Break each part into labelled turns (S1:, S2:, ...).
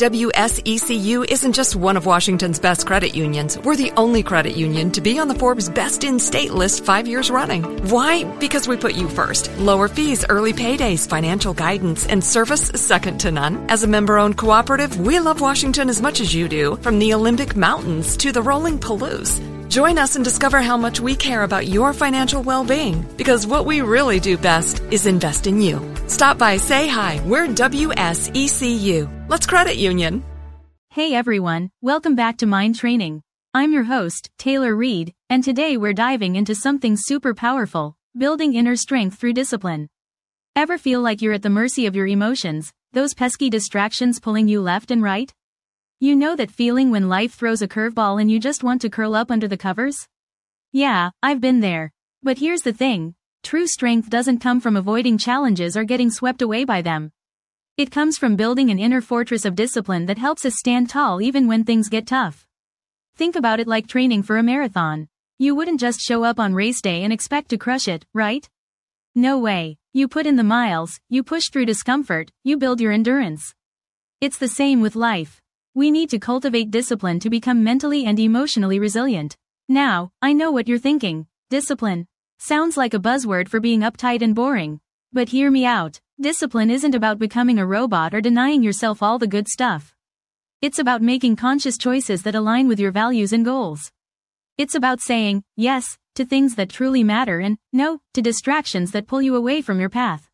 S1: WSECU isn't just one of Washington's best credit unions. We're the only credit union to be on the Forbes Best in State list 5 years running. Why? Because we put you first. Lower fees, early paydays, financial guidance, and service second to none. As a member-owned cooperative, we love Washington as much as you do, from the Olympic Mountains to the rolling Palouse. Join us and discover how much we care about your financial well-being, because what we really do best is invest in you. Stop by, say hi. We're WSECU. Let's credit union.
S2: Hey everyone, welcome back to Mind Training. I'm your host, Taylor Reed, and today we're diving into something super powerful, building inner strength through discipline. Ever feel like you're at the mercy of your emotions, those pesky distractions pulling you left and right? You know that feeling when life throws a curveball and you just want to curl up under the covers? Yeah, I've been there. But here's the thing. True strength doesn't come from avoiding challenges or getting swept away by them. It comes from building an inner fortress of discipline that helps us stand tall even when things get tough. Think about it like training for a marathon. You wouldn't just show up on race day and expect to crush it, right? No way. You put in the miles, you push through discomfort, you build your endurance. It's the same with life. We need to cultivate discipline to become mentally and emotionally resilient. Now, I know what you're thinking. Discipline sounds like a buzzword for being uptight and boring. But hear me out. Discipline isn't about becoming a robot or denying yourself all the good stuff. It's about making conscious choices that align with your values and goals. It's about saying yes to things that truly matter and no to distractions that pull you away from your path.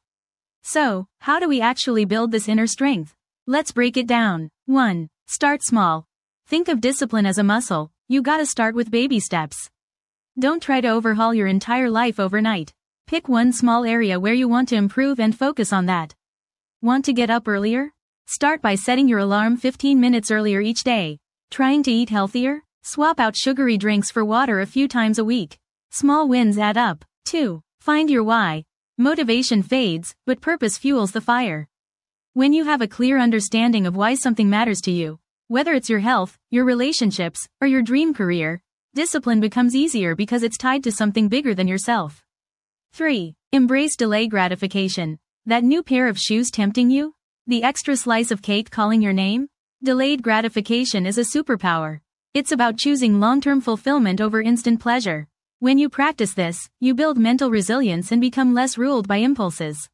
S2: So, how do we actually build this inner strength? Let's break it down. 1. Start small. Think of discipline as a muscle. You gotta start with baby steps. Don't try to overhaul your entire life overnight. Pick one small area where you want to improve and focus on that. Want to get up earlier? Start by setting your alarm 15 minutes earlier each day. Trying to eat healthier? Swap out sugary drinks for water a few times a week. Small wins add up. 2. Find your why. Motivation fades, but purpose fuels the fire. When you have a clear understanding of why something matters to you, whether it's your health, your relationships, or your dream career, discipline becomes easier because it's tied to something bigger than yourself. 3. Embrace delay gratification. That new pair of shoes tempting you? The extra slice of cake calling your name? Delayed gratification is a superpower. It's about choosing long-term fulfillment over instant pleasure. When you practice this, you build mental resilience and become less ruled by impulses.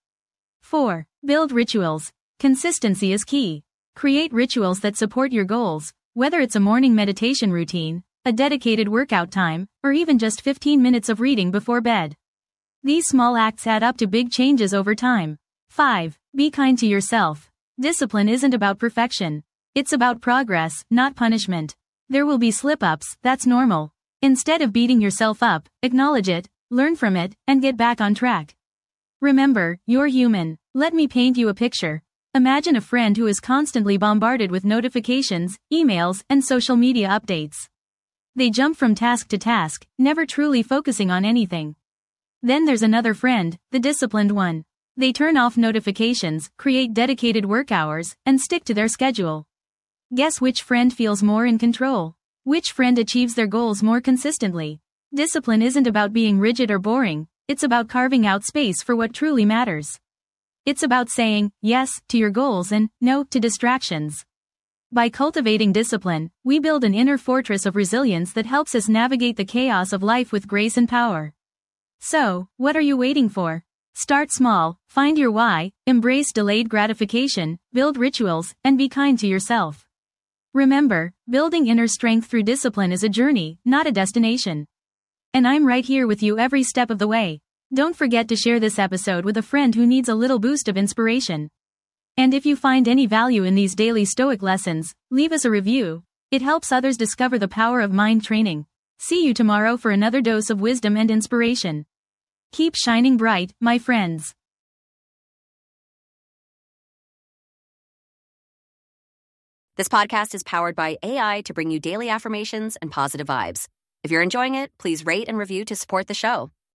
S2: 4. Build rituals. Consistency is key. Create rituals that support your goals, whether it's a morning meditation routine, a dedicated workout time, or even just 15 minutes of reading before bed. These small acts add up to big changes over time. 5. Be kind to yourself. Discipline isn't about perfection. It's about progress, not punishment. There will be slip-ups, that's normal. Instead of beating yourself up, acknowledge it, learn from it, and get back on track. Remember, you're human. Let me paint you a picture. Imagine a friend who is constantly bombarded with notifications, emails, and social media updates. They jump from task to task, never truly focusing on anything. Then there's another friend, the disciplined one. They turn off notifications, create dedicated work hours, and stick to their schedule. Guess which friend feels more in control? Which friend achieves their goals more consistently? Discipline isn't about being rigid or boring, it's about carving out space for what truly matters. It's about saying yes to your goals and no to distractions. By cultivating discipline, we build an inner fortress of resilience that helps us navigate the chaos of life with grace and power. So, what are you waiting for? Start small, find your why, embrace delayed gratification, build rituals, and be kind to yourself. Remember, building inner strength through discipline is a journey, not a destination. And I'm right here with you every step of the way. Don't forget to share this episode with a friend who needs a little boost of inspiration. And if you find any value in these daily Stoic lessons, leave us a review. It helps others discover the power of mind training. See you tomorrow for another dose of wisdom and inspiration. Keep shining bright, my friends.
S3: This podcast is powered by AI to bring you daily affirmations and positive vibes. If you're enjoying it, please rate and review to support the show.